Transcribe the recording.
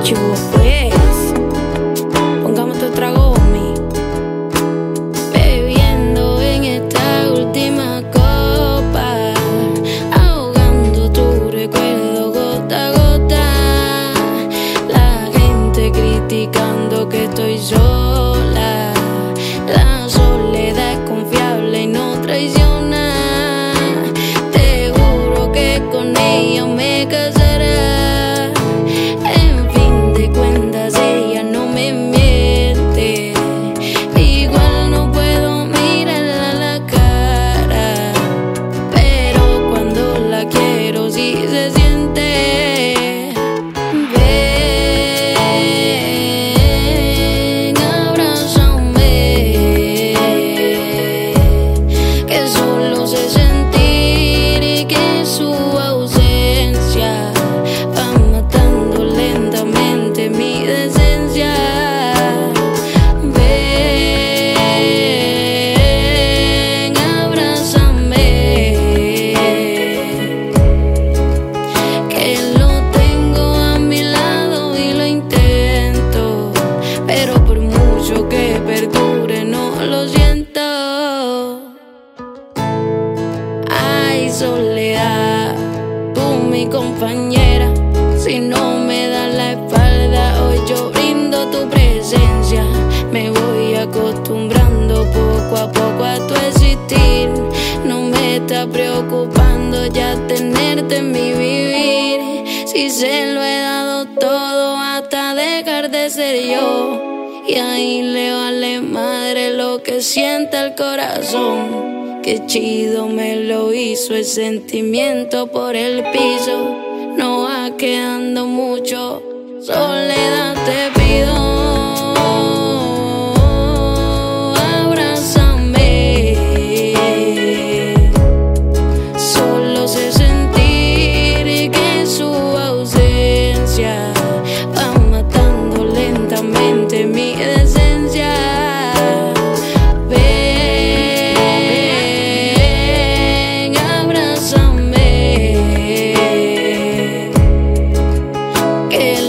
Chubo pues, pongamos otro trago, mami. Bebiendo en esta última copa, ahogando tu recuerdo gota a gota. La gente criticando que estoy sola. La soledad es confiable y no traiciona. Te juro que con ella me casará. En fin de cuentas ella no me miente. Igual no puedo mirarla a la cara, pero cuando la quiero sí se siente. Ven, abrázame, que solo sé sentir y que su ausencia va matando lentamente mi decencia. Ven, abrázame, que lo tengo a mi lado y lo intento, pero por mucho que perdure no lo siento. Ay, soledad, tú mi compañera, si no me das la espalda, hoy yo brindo tu presencia. Me voy acostumbrando poco a poco a tu existir. No me está preocupando ya tenerte en mi vivir. Si se lo he dado todo hasta dejar de ser yo, y ahí le vale madre lo que siente el corazón. Qué chido me lo hizo el sentimiento por el piso. No va quedando mucho, soledad te pido. Abrázame, solo sé sentir que su ausencia va matando lentamente mi decencia. Ven, abrázame, que